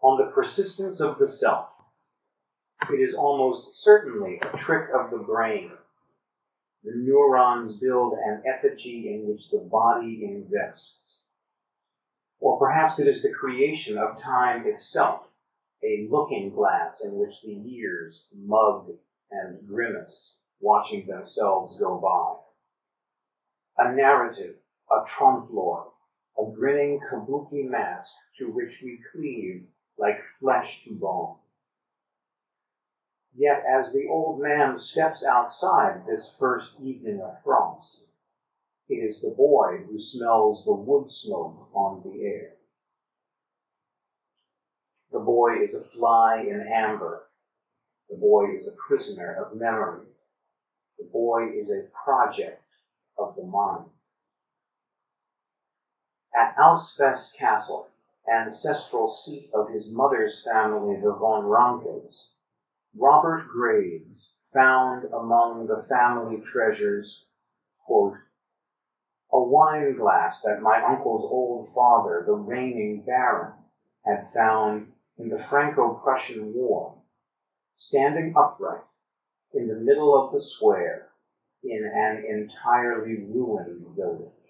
On the persistence of the self. It is almost certainly a trick of the brain. The neurons build an effigy in which the body invests. Or perhaps it is the creation of time itself, a looking glass in which the years mug and grimace, watching themselves go by. A narrative, a trompe-l'oeil, a grinning kabuki mask to which we cleave like flesh to bone. Yet as the old man steps outside this first evening of frost, it is the boy who smells the wood smoke on the air. The boy is a fly in amber. The boy is a prisoner of memory. The boy is a project of the mind. At Ausfest Castle, ancestral seat of his mother's family, the von Rankes, Robert Graves found among the family treasures, quote, a wine glass that my uncle's old father, the reigning baron, had found in the Franco-Prussian War, standing upright in the middle of the square in an entirely ruined building.